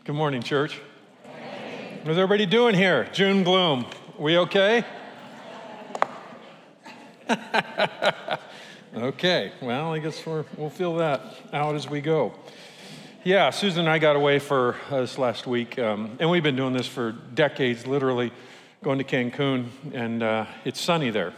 Good morning, church. How's everybody doing here? June gloom. We okay? Okay. Well, I guess we'll feel that out as we go. Yeah, Susan and I got away for this last week, and we've been doing this for decades, literally going to Cancun, and it's sunny there.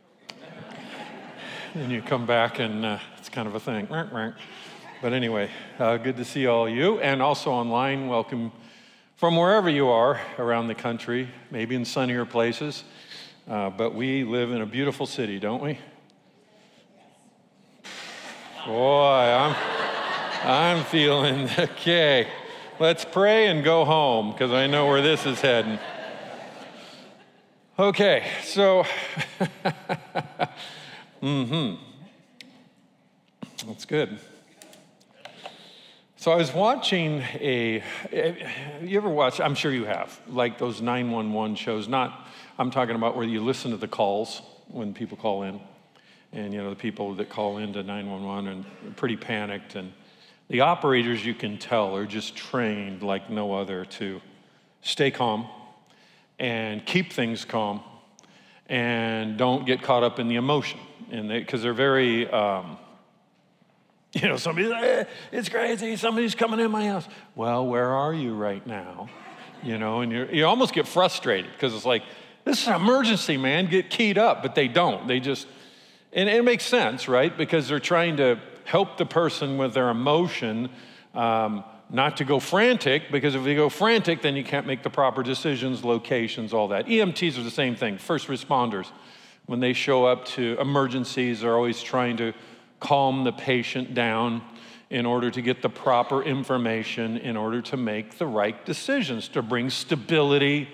And you come back, and it's kind of a thing. But anyway, good to see all of you, and also online, welcome from wherever you are around the country, maybe in sunnier places, but we live in a beautiful city, don't we? Boy, I'm feeling, okay. Let's pray and go home, because I know where this is heading. Okay, so, that's good. So I was watching you ever watch, I'm sure you have, like those 911 shows, I'm talking about where you listen to the calls when people call in. And, the people that call into 911 and pretty panicked. And the operators, you can tell, are just trained like no other to stay calm and keep things calm and don't get caught up in the emotion. And because they're very... somebody's like, it's crazy, somebody's coming in my house. Well, where are you right now? And you almost get frustrated because it's like, this is an emergency, man, get keyed up. But they don't. They just, and it makes sense, right? Because they're trying to help the person with their emotion not to go frantic, because if they go frantic, then you can't make the proper decisions, locations, all that. EMTs are the same thing. First responders, when they show up to emergencies, they're always trying to calm the patient down in order to get the proper information, in order to make the right decisions, to bring stability,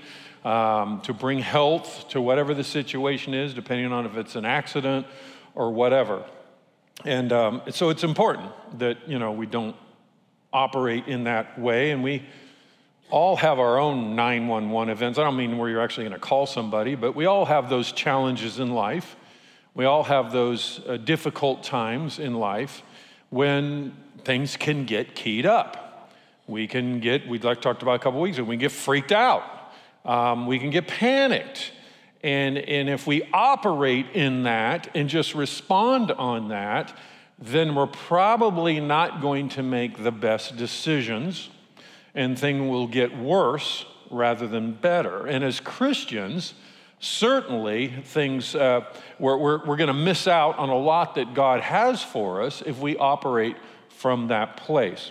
to bring health to whatever the situation is, depending on if it's an accident or whatever. And so it's important that, we don't operate in that way. And we all have our own 911 events. I don't mean where you're actually going to call somebody, but we all have those challenges in life. We all have those difficult times in life when things can get keyed up. We talked about a couple weeks ago, we can get freaked out. We can get panicked. And if we operate in that and just respond on that, then we're probably not going to make the best decisions, and things will get worse rather than better. And as Christians, certainly things, we're going to miss out on a lot that God has for us if we operate from that place.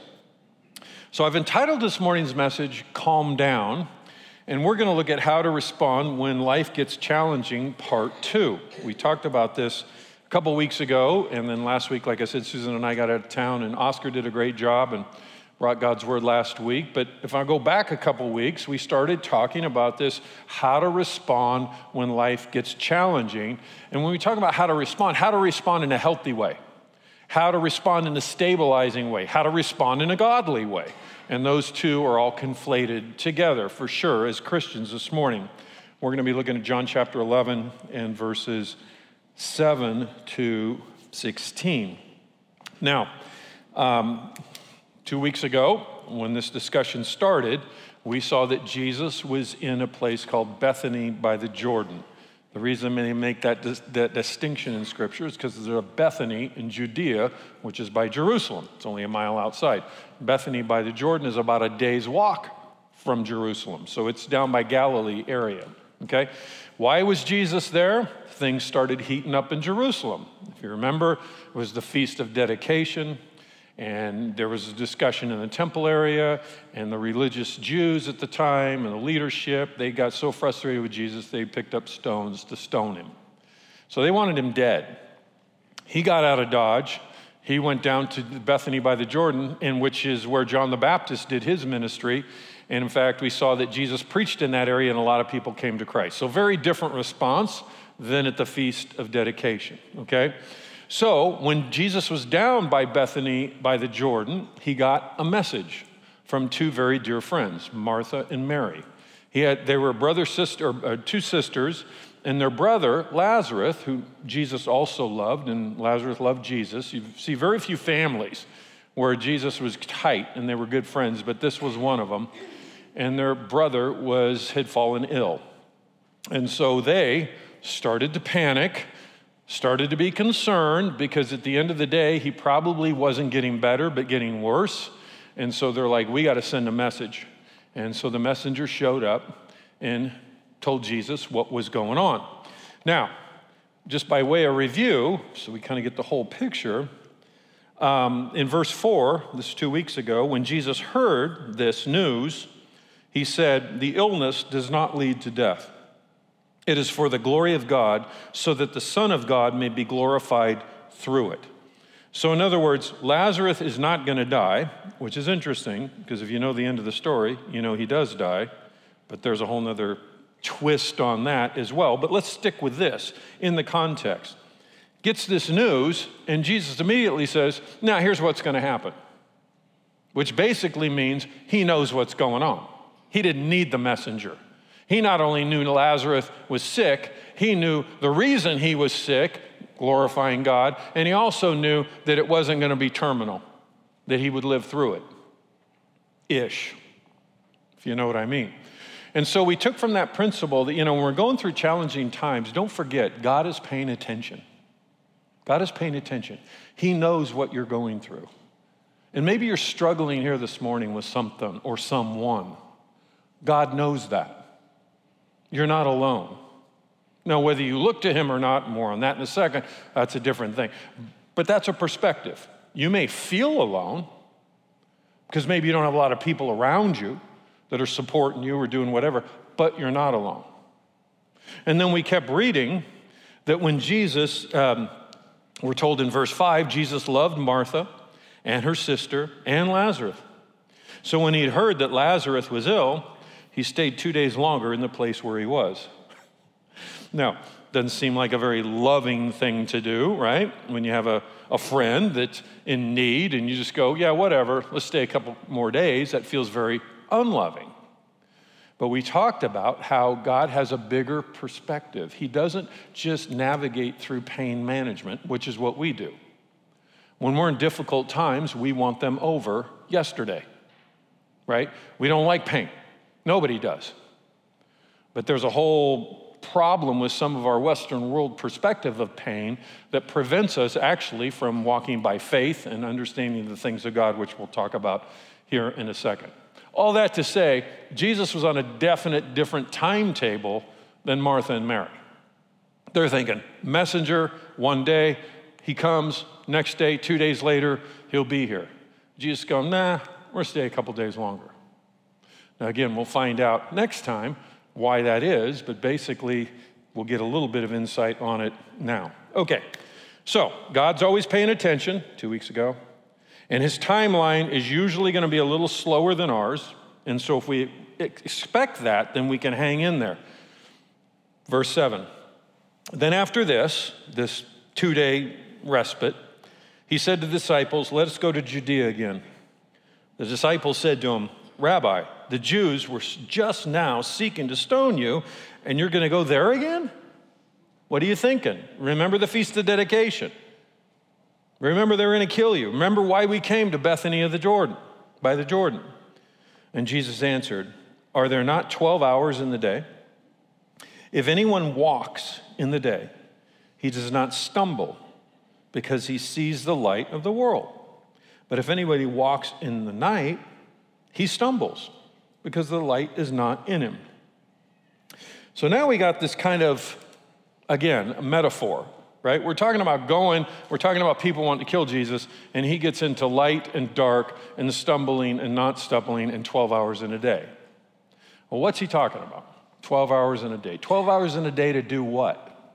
So I've entitled this morning's message, Calm Down, and we're going to look at how to respond when life gets challenging, part 2. We talked about this a couple weeks ago, and then last week, like I said, Susan and I got out of town, and Oscar did a great job and brought God's word last week. But if I go back a couple weeks, we started talking about this, how to respond when life gets challenging. And when we talk about how to respond in a healthy way, how to respond in a stabilizing way, how to respond in a godly way. And those two are all conflated together for sure as Christians this morning. We're going to be looking at John chapter 11 and verses 7 to 16. Now, 2 weeks ago, when this discussion started, we saw that Jesus was in a place called Bethany by the Jordan. The reason they make that distinction in Scripture is because there's a Bethany in Judea, which is by Jerusalem. It's only a mile outside. Bethany by the Jordan is about a day's walk from Jerusalem. So it's down by Galilee area, okay? Why was Jesus there? Things started heating up in Jerusalem. If you remember, it was the Feast of Dedication. And there was a discussion in the temple area, and the religious Jews at the time and the leadership, they got so frustrated with Jesus, they picked up stones to stone him. So they wanted him dead. He got out of Dodge. He went down to Bethany by the Jordan, which is where John the Baptist did his ministry. And in fact, we saw that Jesus preached in that area, and a lot of people came to Christ. So very different response than at the Feast of Dedication, okay? So when Jesus was down by Bethany by the Jordan, he got a message from two very dear friends, Martha and Mary. They were two sisters, and their brother, Lazarus, who Jesus also loved, and Lazarus loved Jesus. You see very few families where Jesus was tight and they were good friends, but this was one of them. And their brother had fallen ill. And so they started to panic, started to be concerned, because at the end of the day, he probably wasn't getting better, but getting worse. And so they're like, we got to send a message. And so the messenger showed up and told Jesus what was going on. Now, just by way of review, so we kind of get the whole picture, in verse 4, this is 2 weeks ago, when Jesus heard this news, he said, the illness does not lead to death. It is for the glory of God, so that the Son of God may be glorified through it. So in other words, Lazarus is not going to die, which is interesting, because if you know the end of the story, you know he does die, but there's a whole nother twist on that as well. But let's stick with this in the context. Gets this news, and Jesus immediately says, now here's what's going to happen, which basically means he knows what's going on. He didn't need the messenger. He not only knew Lazarus was sick, he knew the reason he was sick, glorifying God, and he also knew that it wasn't going to be terminal, that he would live through it. Ish, if you know what I mean. And so we took from that principle that, when we're going through challenging times, don't forget, God is paying attention. God is paying attention. He knows what you're going through. And maybe you're struggling here this morning with something or someone. God knows that. You're not alone. Now, whether you look to him or not, more on that in a second, that's a different thing. But that's a perspective. You may feel alone because maybe you don't have a lot of people around you that are supporting you or doing whatever, but you're not alone. And then we kept reading that when Jesus, we're told in verse 5, Jesus loved Martha and her sister and Lazarus. So when he'd heard that Lazarus was ill, he stayed 2 days longer in the place where he was. Now, doesn't seem like a very loving thing to do, right? When you have a friend that's in need and you just go, yeah, whatever, let's stay a couple more days. That feels very unloving. But we talked about how God has a bigger perspective. He doesn't just navigate through pain management, which is what we do. When we're in difficult times, we want them over yesterday, right? We don't like pain. Nobody does. But there's a whole problem with some of our Western world perspective of pain that prevents us actually from walking by faith and understanding the things of God, which we'll talk about here in a second. All that to say, Jesus was on a definite different timetable than Martha and Mary. They're thinking, messenger, one day, he comes, next day, 2 days later, he'll be here. Jesus goes, nah, we're stay a couple days longer. Now again, we'll find out next time why that is, but basically we'll get a little bit of insight on it now. Okay, so God's always paying attention, 2 weeks ago, and his timeline is usually going to be a little slower than ours, and so if we expect that, then we can hang in there. Verse 7, then after this 2-day respite, he said to the disciples, let us go to Judea again. The disciples said to him, Rabbi, the Jews were just now seeking to stone you, and you're going to go there again? What are you thinking? Remember the Feast of Dedication. Remember they're going to kill you. Remember why we came to Bethany of the Jordan, by the Jordan. And Jesus answered, are there not 12 hours in the day? If anyone walks in the day, he does not stumble because he sees the light of the world. But if anybody walks in the night, he stumbles because the light is not in him. So now we got this kind of, again, a metaphor, right? We're talking about people wanting to kill Jesus, and he gets into light and dark and the stumbling and not stumbling in 12 hours in a day. Well, what's he talking about? 12 hours in a day. 12 hours in a day to do what?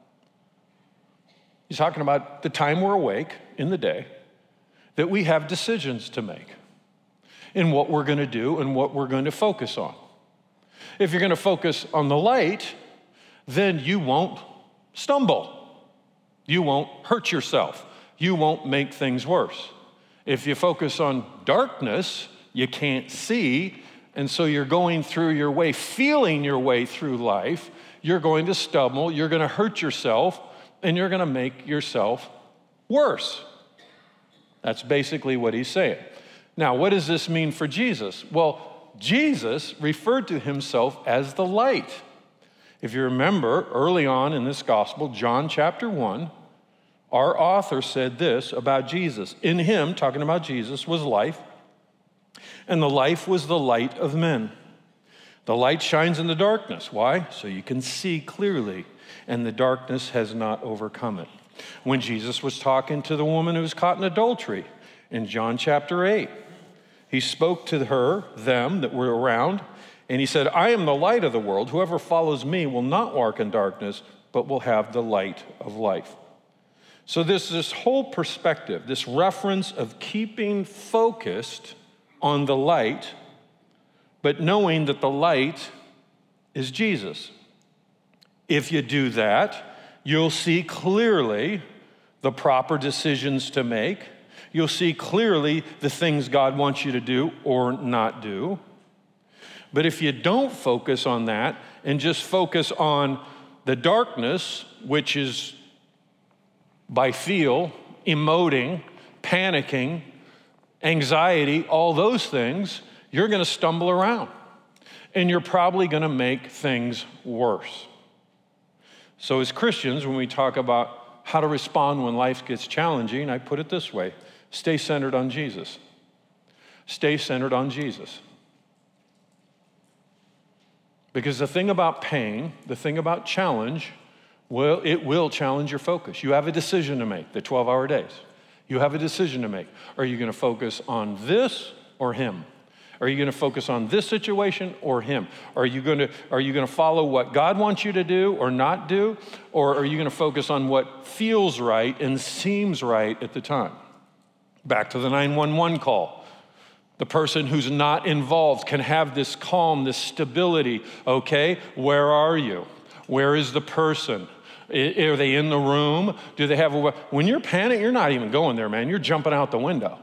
He's talking about the time we're awake in the day, that we have decisions to make in what we're going to do and what we're going to focus on. If you're going to focus on the light, then you won't stumble. You won't hurt yourself. You won't make things worse. If you focus on darkness, you can't see, and so you're going through your way, feeling your way through life. You're going to stumble, you're going to hurt yourself, and you're going to make yourself worse. That's basically what he's saying. Now, what does this mean for Jesus? Well, Jesus referred to himself as the light. If you remember, early on in this gospel, John chapter 1, our author said this about Jesus. In him, talking about Jesus, was life, and the life was the light of men. The light shines in the darkness. Why? So you can see clearly, and the darkness has not overcome it. When Jesus was talking to the woman who was caught in adultery in John chapter 8, he spoke to her, them that were around, and he said, I am the light of the world. Whoever follows me will not walk in darkness, but will have the light of life. So there's this whole perspective, this reference of keeping focused on the light, but knowing that the light is Jesus. If you do that, you'll see clearly the proper decisions to make. You'll see clearly the things God wants you to do or not do. But if you don't focus on that and just focus on the darkness, which is by feel, emoting, panicking, anxiety, all those things, you're going to stumble around. And you're probably going to make things worse. So as Christians, when we talk about how to respond when life gets challenging, I put it this way: stay centered on Jesus. Stay centered on Jesus. Because the thing about pain, the thing about challenge, well, it will challenge your focus. You have a decision to make, the 12-hour days. You have a decision to make. Are you going to focus on this or him? Are you going to focus on this situation or him? Are you going to follow what God wants you to do or not do? Or are you going to focus on what feels right and seems right at the time? Back to the 911 call. The person who's not involved can have this calm, this stability. Okay, where are you? Where is the person? Are they in the room? Do they have a... When you're panicked, you're not even going there, man. You're jumping out the window.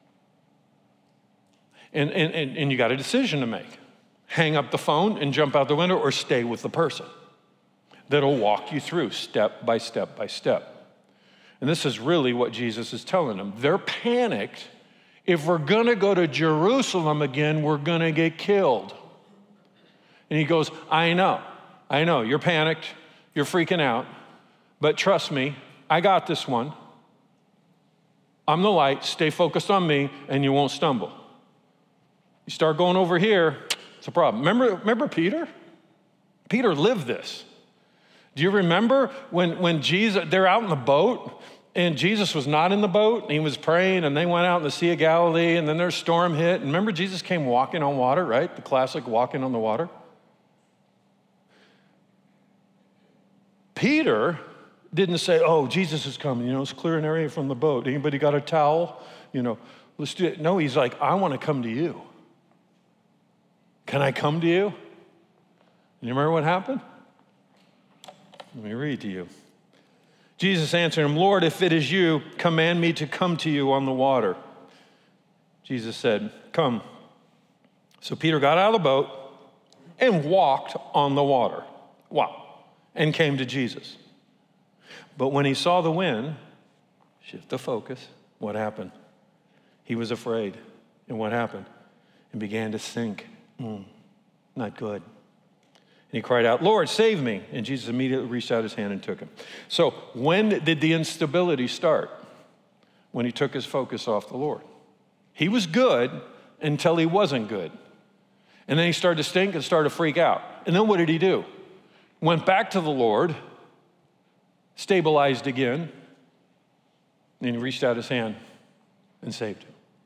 And you got a decision to make. Hang up the phone and jump out the window, or stay with the person that'll walk you through step by step by step. And this is really what Jesus is telling them. They're panicked. If we're going to go to Jerusalem again, we're going to get killed. And he goes, I know, you're panicked, you're freaking out, but trust me, I got this one. I'm the light, stay focused on me, and you won't stumble. You start going over here, it's a problem. Remember Peter? Peter lived this. Do you remember when Jesus, they're out in the boat, and Jesus was not in the boat, and he was praying, and they went out in the Sea of Galilee, and then their storm hit. And remember, Jesus came walking on water, right? The classic walking on the water. Peter didn't say, oh, Jesus is coming, let's clear an area from the boat. Anybody got a towel? Let's do it. No, he's like, I want to come to you. Can I come to you? And you remember what happened? Let me read to you. Jesus answered him, Lord, if it is you, command me to come to you on the water. Jesus said, come. So Peter got out of the boat and walked on the water. Wow. And came to Jesus. But when he saw the wind, shift the focus, what happened? He was afraid. And what happened? And began to sink. Not good. And he cried out, Lord, save me. And Jesus immediately reached out his hand and took him. So when did the instability start? When he took his focus off the Lord. He was good until he wasn't good. And then he started to stink and started to freak out. And then what did he do? Went back to the Lord, stabilized again, and he reached out his hand and saved him.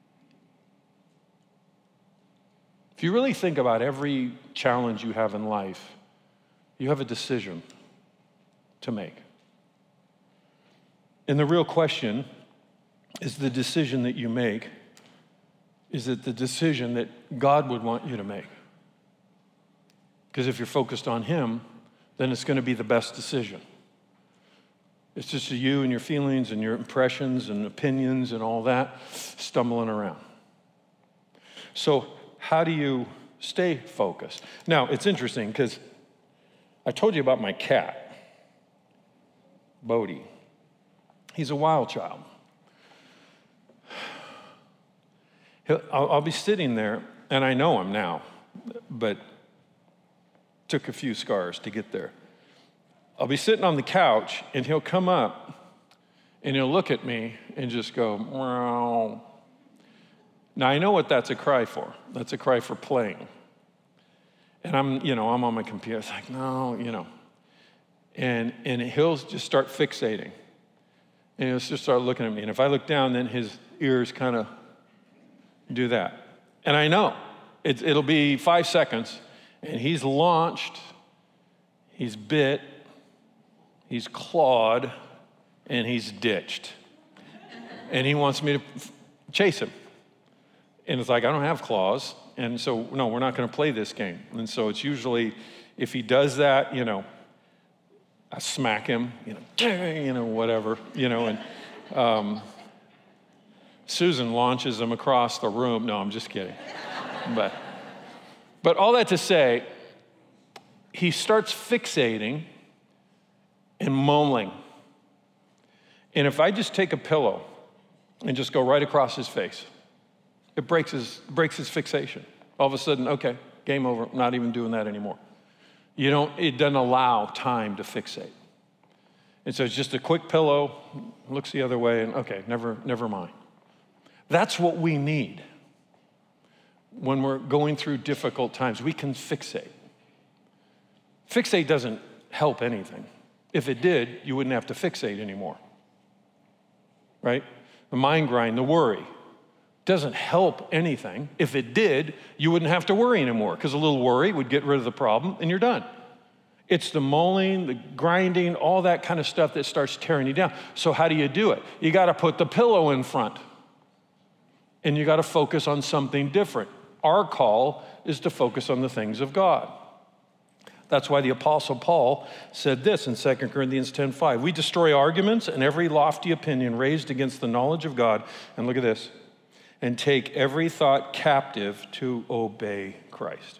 If you really think about every challenge you have in life, you have a decision to make. And the real question is, the decision that you make, is it the decision that God would want you to make? Because if you're focused on him, then it's going to be the best decision. It's just you and your feelings and your impressions and opinions and all that stumbling around. So how do you stay focused? Now, it's interesting because I told you about my cat, Bodie. He's a wild child. I'll be sitting there, and I know him now, but took a few scars to get there. I'll be sitting on the couch, and he'll come up, and he'll look at me and just go, "Meow." Now, I know what that's a cry for. That's a cry for playing. And I'm on my computer. It's like, no, And he'll just start fixating. And he'll just start looking at me. And if I look down, then his ears kind of do that. And I know it'll be 5 seconds, and he's launched, he's bit, he's clawed, and he's ditched. And he wants me to chase him. And it's like, I don't have claws. And so, no, we're not going to play this game. And so it's usually, if he does that, I smack him, whatever, and Susan launches him across the room. No, I'm just kidding. But all that to say, he starts fixating and mumling. And if I just take a pillow and just go right across his face, it breaks his fixation. All of a sudden, okay, game over, not even doing that anymore. It doesn't allow time to fixate. And so it's just a quick pillow, looks the other way, and okay, never mind. That's what we need when we're going through difficult times. We can fixate. Fixate doesn't help anything. If it did, you wouldn't have to fixate anymore, right? The mind grind, the worry, doesn't help anything. If it did, you wouldn't have to worry anymore, because a little worry would get rid of the problem and you're done. It's the mulling, the grinding, all that kind of stuff that starts tearing you down. So how do you do it? You got to put the pillow in front, and you got to focus on something different. Our call is to focus on the things of God. That's why the Apostle Paul said this in 2 Corinthians 10:5. We destroy arguments and every lofty opinion raised against the knowledge of God. And look at this. And take every thought captive to obey Christ.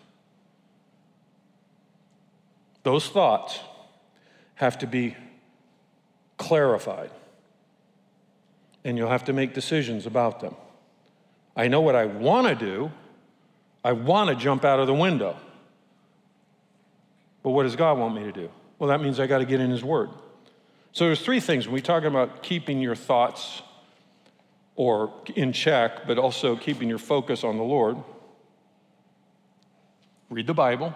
Those thoughts have to be clarified, and you'll have to make decisions about them. I know what I want to do. I want to jump out of the window. But what does God want me to do? Well, that means I got to get in His Word. So there's 3 things when we talk about keeping your thoughts or in check, but also keeping your focus on the Lord. Read the Bible.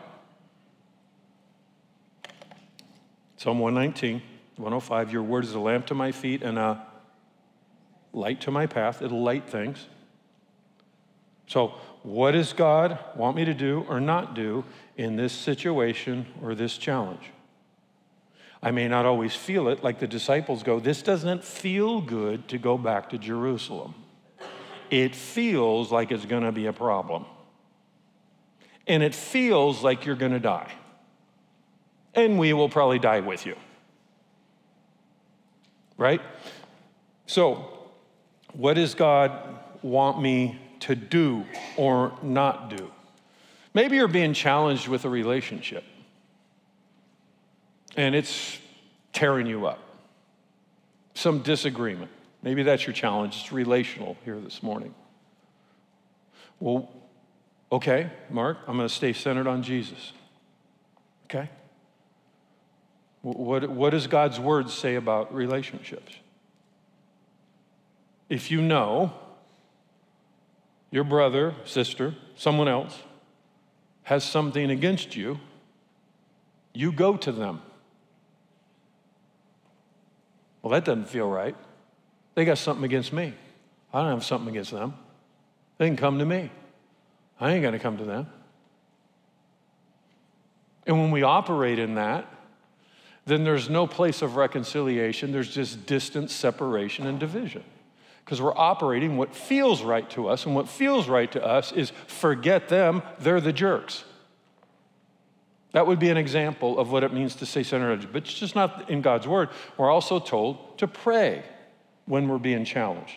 Psalm 119, 105, your word is a lamp to my feet and a light to my path. It'll light things. So what does God want me to do or not do in this situation or this challenge? I may not always feel it, like the disciples go, this doesn't feel good to go back to Jerusalem. It feels like it's going to be a problem. And it feels like you're going to die. And we will probably die with you. Right? So, what does God want me to do or not do? Maybe you're being challenged with a relationship, and it's tearing you up. Some disagreement. Maybe that's your challenge. It's relational here this morning. Well, okay, Mark, I'm going to stay centered on Jesus. Okay? What does God's word say about relationships? If you know your brother, sister, someone else has something against you, you go to them. Well, that doesn't feel right. They got something against me. I don't have something against them. They can come to me. I ain't going to come to them. And when we operate in that, then there's no place of reconciliation. There's just distance, separation, and division. Because we're operating what feels right to us, and what feels right to us is forget them, they're the jerks. That would be an example of what it means to stay centered. But it's just not in God's word. We're also told to pray when we're being challenged.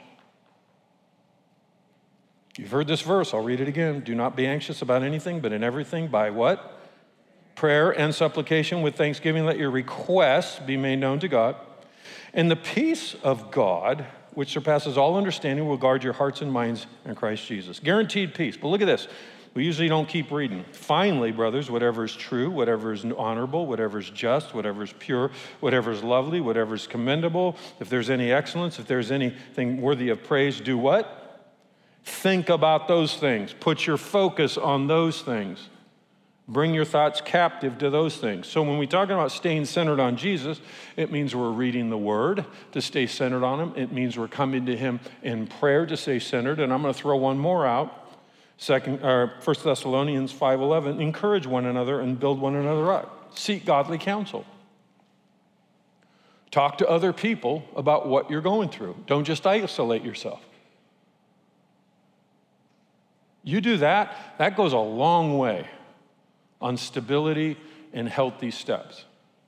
You've heard this verse. I'll read it again. Do not be anxious about anything, but in everything by what? Prayer and supplication with thanksgiving, let your requests be made known to God. And the peace of God, which surpasses all understanding, will guard your hearts and minds in Christ Jesus. Guaranteed peace. But look at this. We usually don't keep reading. Finally, brothers, whatever is true, whatever is honorable, whatever is just, whatever is pure, whatever is lovely, whatever is commendable, if there's any excellence, if there's anything worthy of praise, do what? Think about those things. Put your focus on those things. Bring your thoughts captive to those things. So when we talk about staying centered on Jesus, it means we're reading the Word to stay centered on Him. It means we're coming to Him in prayer to stay centered. And I'm going to throw one more out. 1 Thessalonians 5:11, encourage one another and build one another up. Seek godly counsel. Talk to other people about what you're going through. Don't just isolate yourself. You do that, that goes a long way on stability and healthy steps.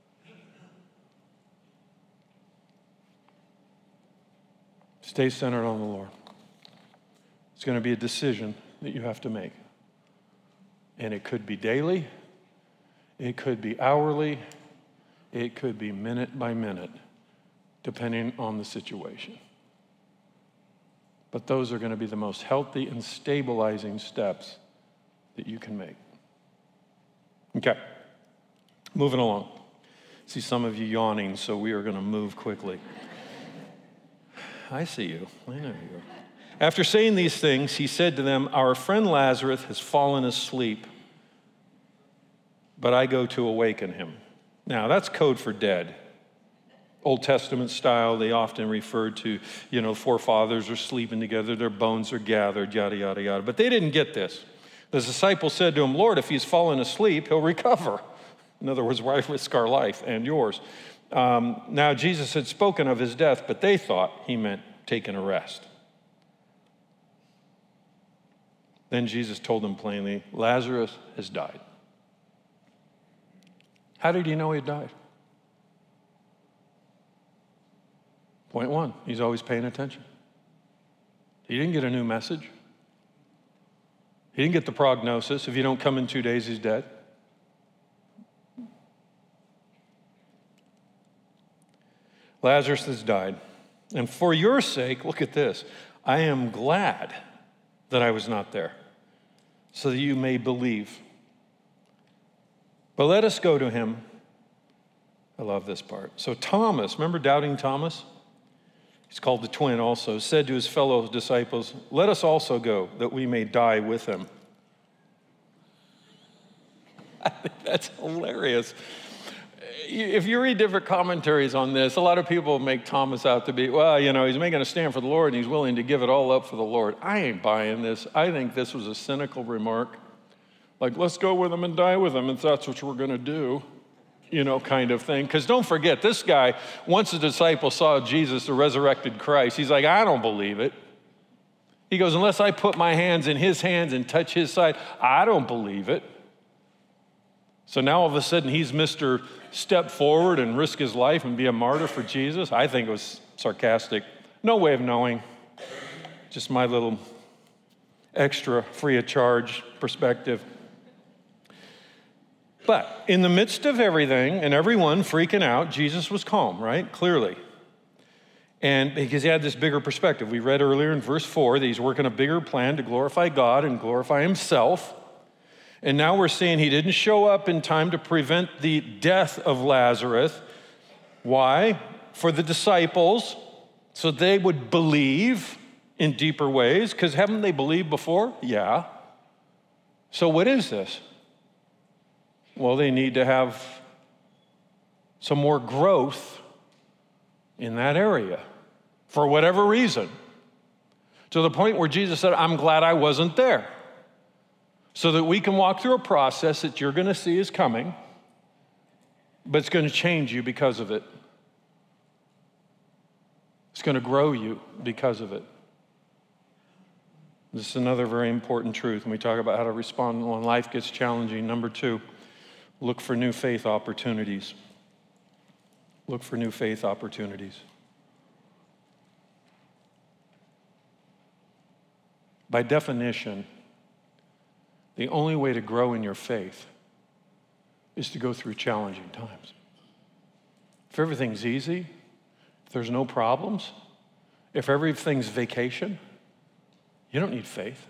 Stay centered on the Lord. It's going to be a decision that you have to make. And it could be daily, it could be hourly, it could be minute by minute, depending on the situation. But those are going to be the most healthy and stabilizing steps that you can make. Okay, moving along. See some of you yawning, so we are going to move quickly. I see you. I know you. After saying these things, he said to them, our friend Lazarus has fallen asleep, but I go to awaken him. Now, that's code for dead. Old Testament style, they often referred to, forefathers are sleeping together, their bones are gathered, yada, yada, yada. But they didn't get this. The disciples said to him, Lord, if he's fallen asleep, he'll recover. In other words, why risk our life and yours? Now, Jesus had spoken of his death, but they thought he meant taking a rest. Then Jesus told them plainly, Lazarus has died. How did he know he had died? Point one, he's always paying attention. He didn't get a new message. He didn't get the prognosis. If you don't come in 2 days, he's dead. Lazarus has died. And for your sake, look at this, I am glad that I was not there, so that you may believe. But let us go to him. I love this part. So Thomas, remember doubting Thomas? He's called the twin also, said to his fellow disciples, let us also go, that we may die with him. I think that's hilarious. If you read different commentaries on this, a lot of people make Thomas out to be, he's making a stand for the Lord and he's willing to give it all up for the Lord. I ain't buying this. I think this was a cynical remark. Like, let's go with him and die with him if that's what we're going to do. Kind of thing. Because don't forget, this guy, once the disciples saw Jesus, the resurrected Christ, he's like, I don't believe it. He goes, unless I put my hands in his hands and touch his side, I don't believe it. So now all of a sudden he's Mr. Step forward and risk his life and be a martyr for Jesus. I think it was sarcastic. No way of knowing. Just my little extra free of charge perspective. But in the midst of everything and everyone freaking out, Jesus was calm, right? Clearly. And because he had this bigger perspective. We read earlier in verse 4 that he's working a bigger plan to glorify God and glorify himself. And now we're seeing he didn't show up in time to prevent the death of Lazarus. Why? For the disciples, so they would believe in deeper ways. Because haven't they believed before? Yeah. So what is this? Well, they need to have some more growth in that area for whatever reason. To the point where Jesus said, I'm glad I wasn't there. So that we can walk through a process that you're going to see is coming, but it's going to change you because of it. It's going to grow you because of it. This is another very important truth when we talk about how to respond when life gets challenging. Number 2, look for new faith opportunities. Look for new faith opportunities. By definition, the only way to grow in your faith is to go through challenging times. If everything's easy, if there's no problems, If everything's vacation, you don't need faith.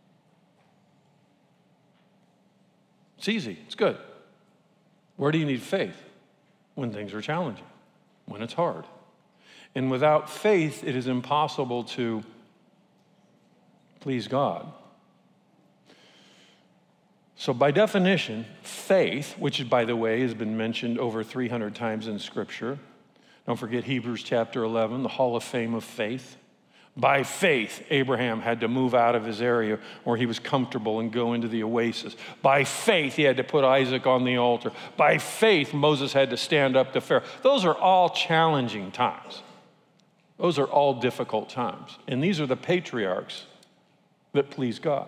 It's easy. It's good. Where do you need faith? When things are challenging, when it's hard. And without faith, it is impossible to please God. So by definition, faith, which by the way has been mentioned over 300 times in Scripture. Don't forget Hebrews chapter 11, the hall of fame of faith. By faith, Abraham had to move out of his area where he was comfortable and go into the oasis. By faith, he had to put Isaac on the altar. By faith, Moses had to stand up to Pharaoh. Those are all challenging times. Those are all difficult times. And these are the patriarchs that please God.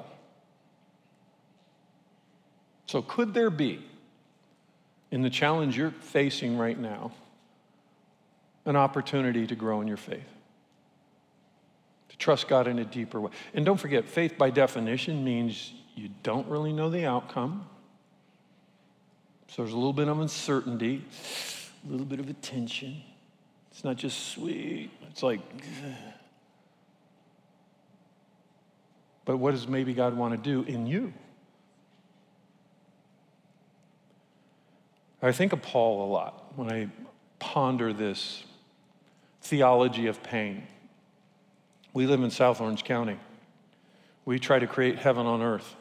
So could there be, in the challenge you're facing right now, an opportunity to grow in your faith? To trust God in a deeper way. And don't forget, faith by definition means you don't really know the outcome. So there's a little bit of uncertainty, a little bit of a tension. It's not just sweet. It's like, but what does maybe God want to do in you? I think of Paul a lot when I ponder this theology of pain. We live in South Orange County. We try to create heaven on earth.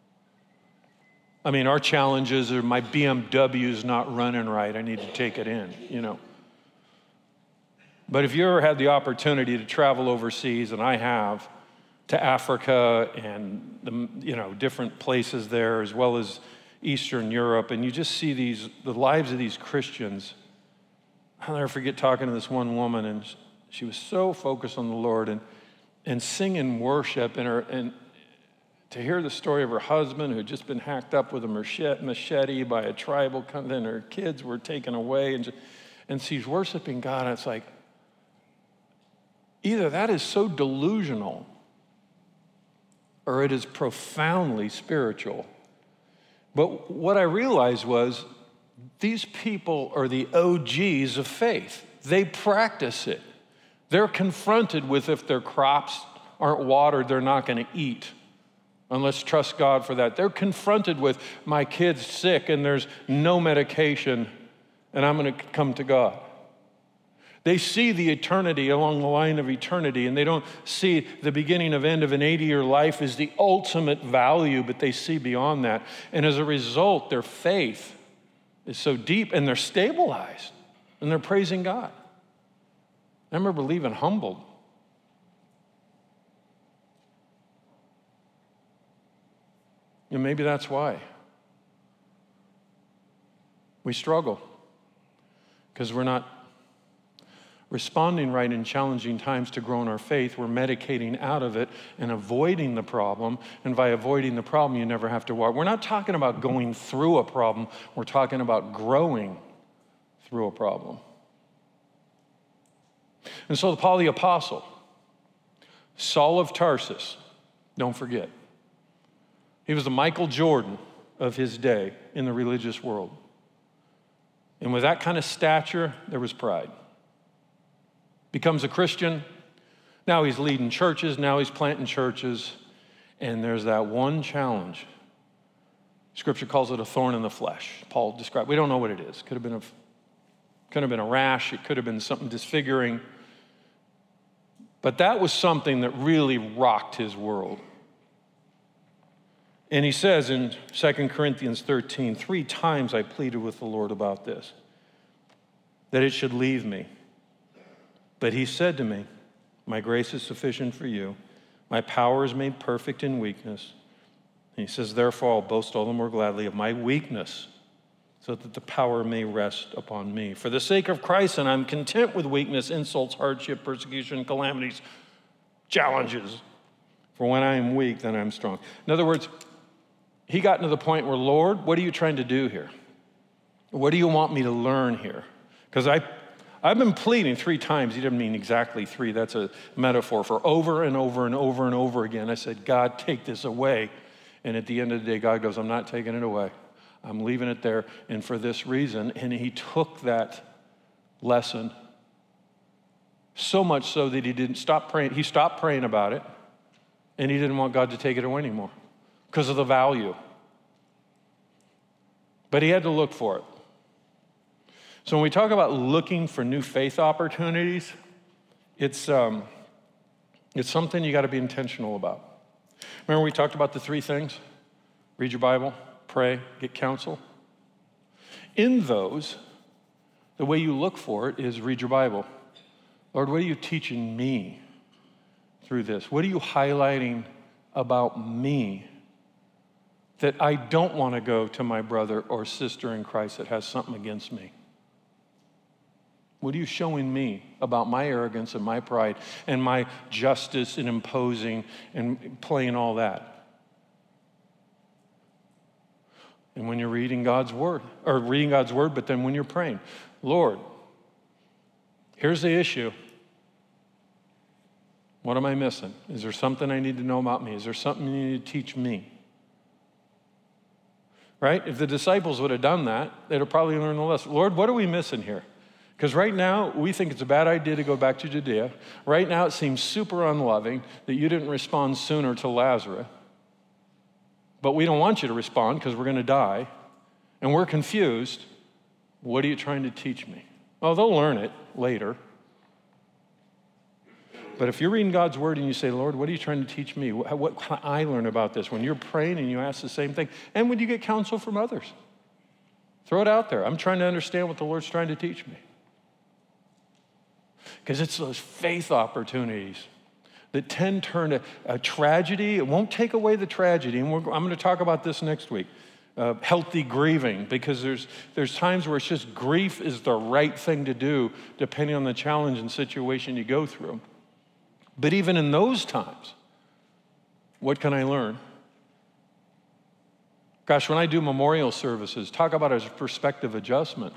I mean, our challenges are my BMW's not running right. I need to take it in, you know. But if you ever had the opportunity to travel overseas, and I have, to Africa and different places there, as well as Eastern Europe, and you just see the lives of these Christians. I'll never forget talking to this one woman, and she was so focused on the Lord and singing worship, and to hear the story of her husband who had just been hacked up with a machete by a tribal, and her kids were taken away, and she's worshiping God, and it's like, either that is so delusional or it is profoundly spiritual. But what I realized was these people are the OGs of faith. They practice it. They're confronted with if their crops aren't watered, they're not going to eat. And let's trust God for that. They're confronted with my kid's sick and there's no medication and I'm going to come to God. They see the eternity along the line of eternity, and they don't see the beginning of end of an 80-year life as the ultimate value, but they see beyond that. And as a result, their faith is so deep, and they're stabilized, and they're praising God. I remember leaving humbled. And maybe that's why we struggle, because we're not responding right in challenging times to grow in our faith. We're medicating out of it and avoiding the problem. And by avoiding the problem, you never have to walk. We're not talking about going through a problem. We're talking about growing through a problem. And so Paul the Apostle, Saul of Tarsus, don't forget, he was the Michael Jordan of his day in the religious world. And with that kind of stature, there was pride. Becomes a Christian. Now he's leading churches. Now he's planting churches. And there's that one challenge. Scripture calls it a thorn in the flesh. Paul described. We don't know what it is. Could have been a rash. It could have been something disfiguring. But that was something that really rocked his world. And he says in 2 Corinthians 13, 3 times I pleaded with the Lord about this, that it should leave me. But he said to me, my grace is sufficient for you. My power is made perfect in weakness. And he says, therefore, I'll boast all the more gladly of my weakness, so that the power may rest upon me. For the sake of Christ, and I'm content with weakness, insults, hardship, persecution, calamities, challenges. For when I am weak, then I'm strong. In other words, he got to the point where, Lord, what are you trying to do here? What do you want me to learn here? Because I've been pleading 3 times. He didn't mean exactly 3. That's a metaphor for over and over and over and over again. I said, God, take this away. And at the end of the day, God goes, I'm not taking it away. I'm leaving it there. And for this reason, and he took that lesson So much so that he didn't stop praying. He stopped praying about it, and he didn't want God to take it away anymore because of the value. But he had to look for it. So when we talk about looking for new faith opportunities, it's something you got to be intentional about. Remember we talked about the three things? Read your Bible, pray, get counsel. In those, the way you look for it is read your Bible. Lord, what are you teaching me through this? What are you highlighting about me that I don't want to go to my brother or sister in Christ that has something against me? What are you showing me about my arrogance and my pride and my justice and imposing and playing all that? And when you're reading God's word, but then when you're praying, Lord, here's the issue. What am I missing? Is there something I need to know about me? Is there something you need to teach me? Right? If the disciples would have done that, they'd have probably learned the lesson. Lord, what are we missing here? Because right now, we think it's a bad idea to go back to Judea. Right now, it seems super unloving that you didn't respond sooner to Lazarus. But we don't want you to respond because we're going to die. And we're confused. What are you trying to teach me? Well, they'll learn it later. But if you're reading God's word and you say, Lord, what are you trying to teach me? What can I learn about this? When you're praying and you ask the same thing, and when you get counsel from others, throw it out there. I'm trying to understand what the Lord's trying to teach me. Because it's those faith opportunities that tend to turn to a tragedy. It won't take away the tragedy. And I'm going to talk about this next week. Healthy grieving, because there's times where it's just grief is the right thing to do depending on the challenge and situation you go through. But even in those times, what can I learn? Gosh, when I do memorial services, talk about a perspective adjustment.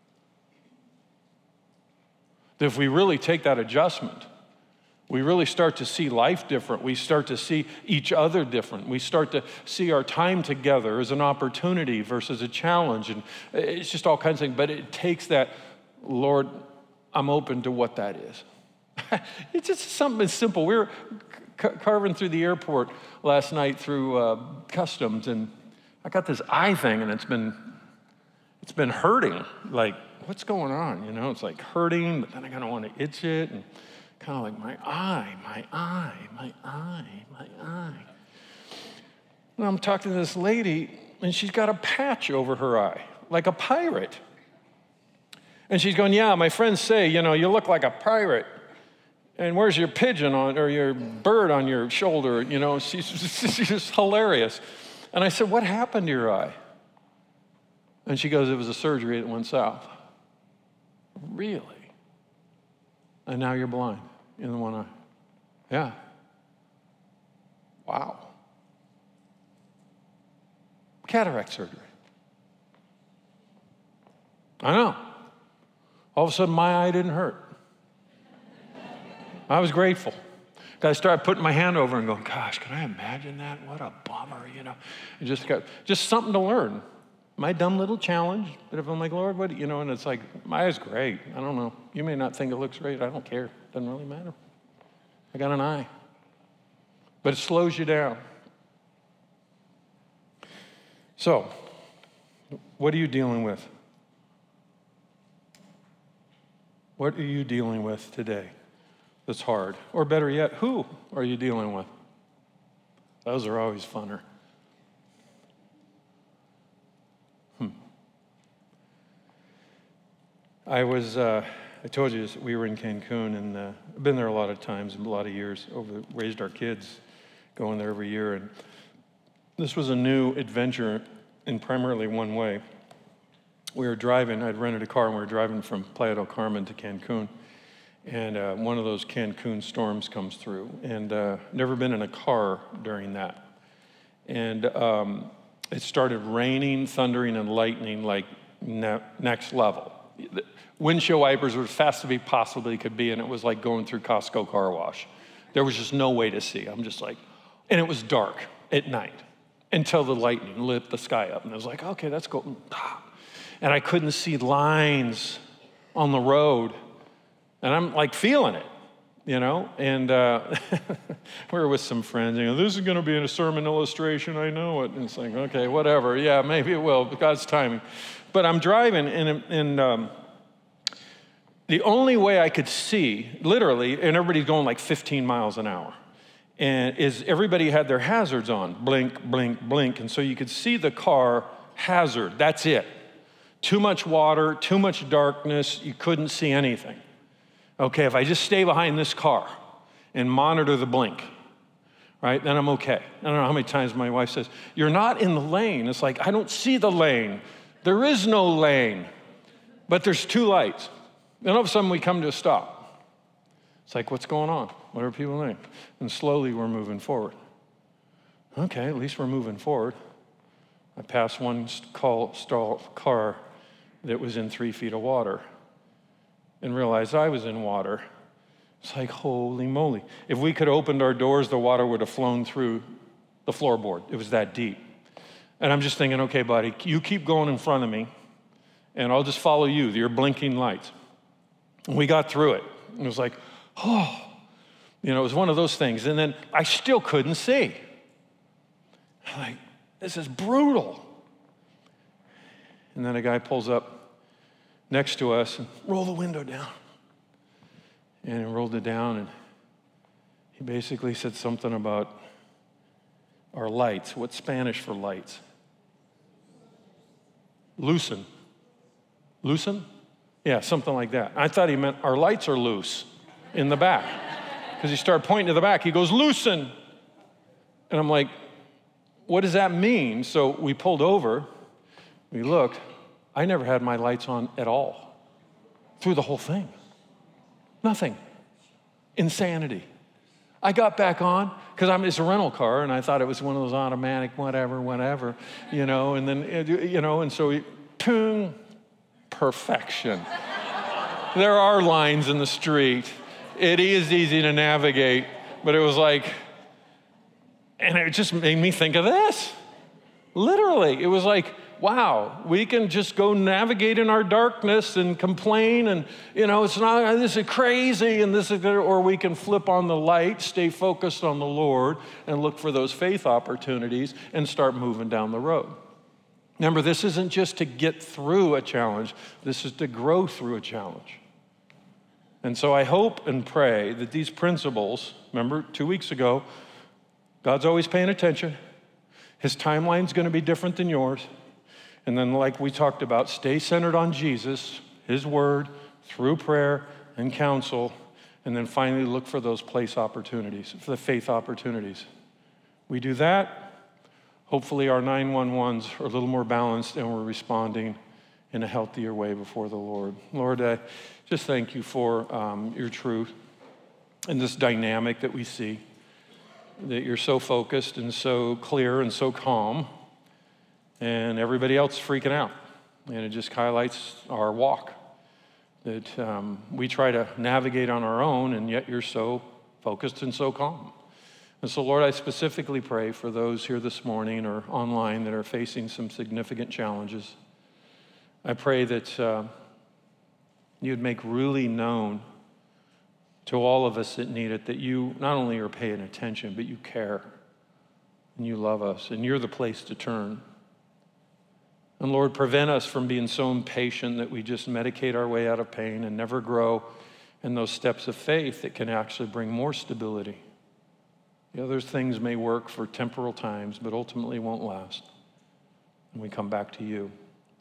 That if we really take that adjustment, we really start to see life different. We start to see each other different. We start to see our time together as an opportunity versus a challenge. And it's just all kinds of things. But it takes that, Lord, I'm open to what that is. It's just something as simple. We were carving through the airport last night through customs, and I got this eye thing, and it's been hurting. Like, what's going on? You know, it's like hurting, but then I kind of want to itch it, and kind of like my eye. And I'm talking to this lady, and she's got a patch over her eye, like a pirate. And she's going, yeah, my friends say, you know, you look like a pirate. And where's your pigeon or your bird on your shoulder? You know, she's just hilarious. And I said, what happened to your eye? And she goes, it was a surgery that went south. Really? And now you're blind in the one eye. Yeah. Wow. Cataract surgery. I know. All of a sudden, my eye didn't hurt. I was grateful. I started putting my hand over and going, gosh, can I imagine that? What a bummer, you know. It just something to learn. My dumb little challenge. But if I'm like, Lord, what, you know, and it's like, my eye's great. I don't know. You may not think it looks great. I don't care. Doesn't really matter. I got an eye. But it slows you down. So, what are you dealing with? What are you dealing with today that's hard? Or better yet, who are you dealing with? Those are always funner. I told you we were in Cancun, and I've been there a lot of times, a lot of years, raised our kids going there every year. And this was a new adventure in primarily one way. We were driving, I'd rented a car, and we were driving from Playa del Carmen to Cancun. And one of those Cancun storms comes through. And never been in a car during that. And it started raining, thundering, and lightning like next level. Windshield wipers were as fast as they possibly could be, and it was like going through Costco car wash. There was just no way to see. I'm just like, and it was dark at night until the lightning lit the sky up. And I was like, okay, that's cool. And I couldn't see lines on the road. And I'm like feeling it, you know? And we were with some friends, this is going to be in a sermon illustration, I know it. And it's like, okay, whatever. Yeah, maybe it will, God's timing. But I'm driving, and the only way I could see, literally, and everybody's going like 15 miles an hour, and is everybody had their hazards on, blink, blink, blink, and so you could see the car hazard, that's it. Too much water, too much darkness, you couldn't see anything. Okay, if I just stay behind this car and monitor the blink, right, then I'm okay. I don't know how many times my wife says, you're not in the lane. It's like, I don't see the lane. There is no lane, but there's two lights. Then all of a sudden we come to a stop. It's like, what's going on? What are people doing? And slowly we're moving forward. Okay, at least we're moving forward. I passed one car that was in 3 feet of water and realized I was in water. It's like, holy moly. If we could have opened our doors, the water would have flown through the floorboard. It was that deep. And I'm just thinking, okay, buddy, you keep going in front of me, and I'll just follow you, your blinking lights. And we got through it. It was like, oh, it was one of those things. And then I still couldn't see. I'm like, this is brutal. And then a guy pulls up next to us and roll the window down. And he rolled it down, and he basically said something about our lights. What's Spanish for lights? Loosen. Loosen? Yeah, something like that. I thought he meant our lights are loose in the back. Because he started pointing to the back. He goes, loosen. And I'm like, what does that mean? So we pulled over. We looked. I never had my lights on at all through the whole thing. Nothing. Insanity. I got back on because it's a rental car, and I thought it was one of those automatic whatever, and then, and so boom, perfection. There are lines in the street. It is easy to navigate, but it was like, and it just made me think of this. Literally, it was like, wow, we can just go navigate in our darkness and complain, and it's not, this is crazy, and this is, or we can flip on the light, stay focused on the Lord, and look for those faith opportunities and start moving down the road. Remember, this isn't just to get through a challenge, this is to grow through a challenge. And so I hope and pray that these principles, remember 2 weeks ago, God's always paying attention. His timeline's going to be different than yours. And then, like we talked about, stay centered on Jesus, His Word, through prayer and counsel, and then finally look for those place opportunities, for the faith opportunities. We do that, hopefully our 911s are a little more balanced and we're responding in a healthier way before the Lord. Lord, I just thank you for your truth and this dynamic that we see, that you're so focused and so clear and so calm, and everybody else freaking out. And it just highlights our walk, that we try to navigate on our own, and yet you're so focused and so calm. And so, Lord, I specifically pray for those here this morning or online that are facing some significant challenges. I pray that you'd make really known to all of us that need it that you not only are paying attention, but you care and you love us, and you're the place to turn. And Lord, prevent us from being so impatient that we just medicate our way out of pain and never grow in those steps of faith that can actually bring more stability. The other things may work for temporal times, but ultimately won't last. And we come back to you.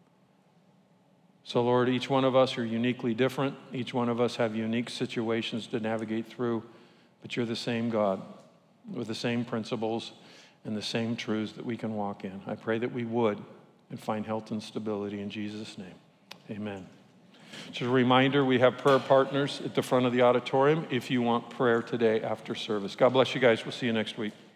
So Lord, each one of us are uniquely different. Each one of us have unique situations to navigate through, but you're the same God with the same principles and the same truths that we can walk in. I pray that we would and find health and stability in Jesus' name. Amen. Just a reminder, we have prayer partners at the front of the auditorium if you want prayer today after service. God bless you guys. We'll see you next week.